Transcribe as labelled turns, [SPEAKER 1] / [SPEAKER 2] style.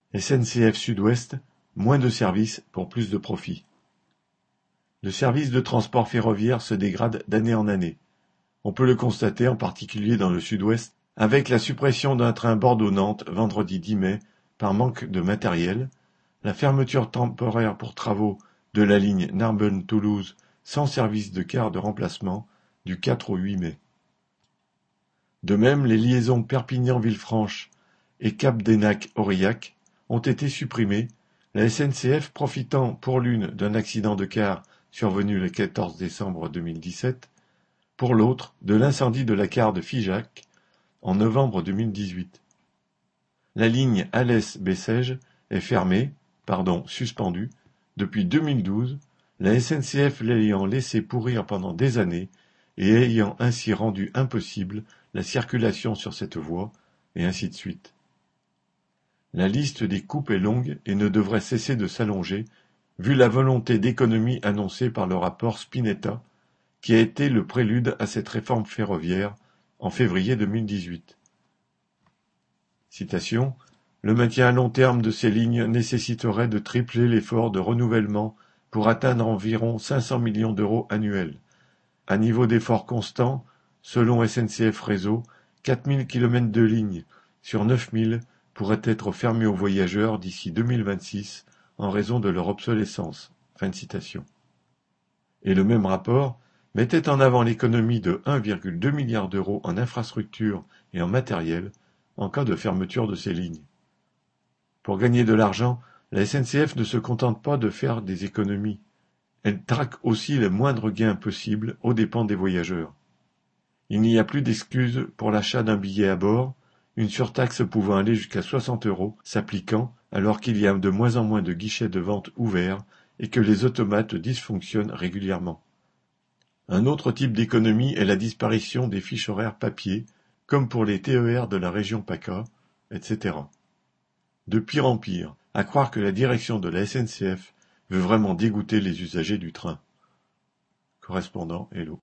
[SPEAKER 1] SNCF Sud-Ouest, moins de services pour plus de profit. Le service de transport ferroviaire se dégrade d'année en année. On peut le constater en particulier dans le Sud-Ouest, avec la suppression d'un train Bordeaux-Nantes vendredi 10 mai par manque de matériel, la fermeture temporaire pour travaux de la ligne Narbonne-Toulouse sans service de car de remplacement du 4 au 8 mai. De même, les liaisons Perpignan-Villefranche et Capdenac-Aurillac ont été supprimées, la SNCF profitant pour l'une d'un accident de car survenu le 14 décembre 2017, pour l'autre de l'incendie de la gare de Figeac en novembre 2018. La ligne Alès-Bessèges est suspendue, depuis 2012, la SNCF l'ayant laissée pourrir pendant des années et ayant ainsi rendu impossible la circulation sur cette voie, et ainsi de suite. La liste des coupes est longue et ne devrait cesser de s'allonger, vu la volonté d'économie annoncée par le rapport Spinetta, qui a été le prélude à cette réforme ferroviaire en février 2018. Citation : le maintien à long terme de ces lignes nécessiterait de tripler l'effort de renouvellement pour atteindre environ 500 millions d'euros annuels. À niveau d'effort constant, selon SNCF Réseau, 4000 km de lignes sur 9000 pourraient être fermés aux voyageurs d'ici 2026 en raison de leur obsolescence. Fin de citation. Et le même rapport mettait en avant l'économie de 1,2 milliard d'euros en infrastructures et en matériel en cas de fermeture de ces lignes. Pour gagner de l'argent, la SNCF ne se contente pas de faire des économies. Elle traque aussi les moindres gains possibles aux dépens des voyageurs. Il n'y a plus d'excuses pour l'achat d'un billet à bord, une surtaxe pouvant aller jusqu'à 60 € s'appliquant alors qu'il y a de moins en moins de guichets de vente ouverts et que les automates dysfonctionnent régulièrement. Un autre type d'économie est la disparition des fiches horaires papier, comme pour les TER de la région PACA, etc. De pire en pire, à croire que la direction de la SNCF veut vraiment dégoûter les usagers du train. Correspondant Hello.